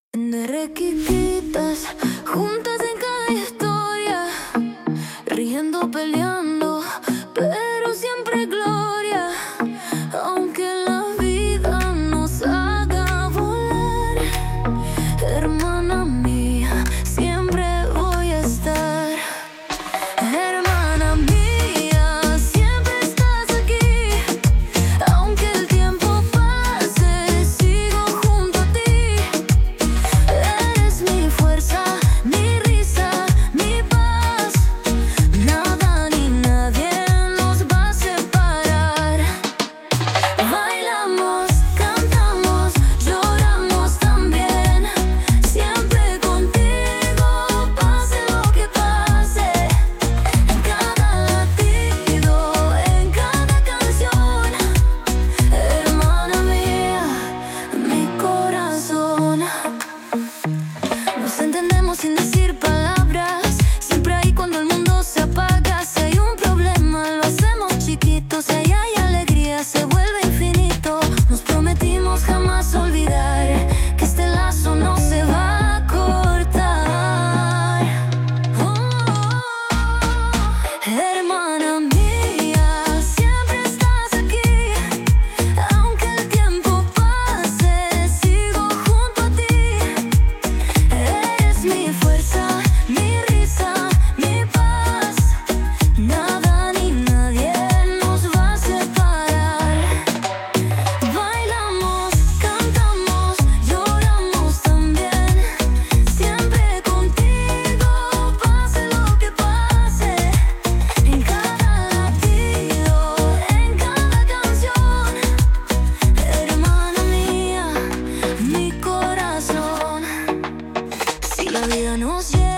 De requiquitas, juntas en cada historia, riendo, peleando, pero siempre gloria. Aunque la vida nos haga volar, hermana mía, siempre voy a estar. Hermana mía, siempre estás aquí. Aunque el tiempo pase, sigo junto a ti. Eres mi fuerza, mi risa, mi paz. Nada ni nadie nos va a separar. Bailamos, cantamos, lloramos también. Siempre contigo, pase lo que pase. En cada latido, en cada canción. Hermana mía, mi corazón. Nos entendemos sin decir palabras. Siempre ahí cuando el mundo se apaga. Si hay un problema, lo hacemos chiquito. Si ahí hay alegría, se vuelve infinito. Nos prometimos jamás olvidar que este lazo no se va a cortar. Hermana mía, siempre estás aquí. Aunque el tiempo pase, sigo junto a ti. Eres mi fuerza, mi risa, mi paz. Nada ni nadie nos va a separar. Bailamos, cantamos, lloramos también. Siempre contigo, pase lo que pase. En cada latido, en cada canción. Hermana mía, mi corazón. Si la vida nos lleva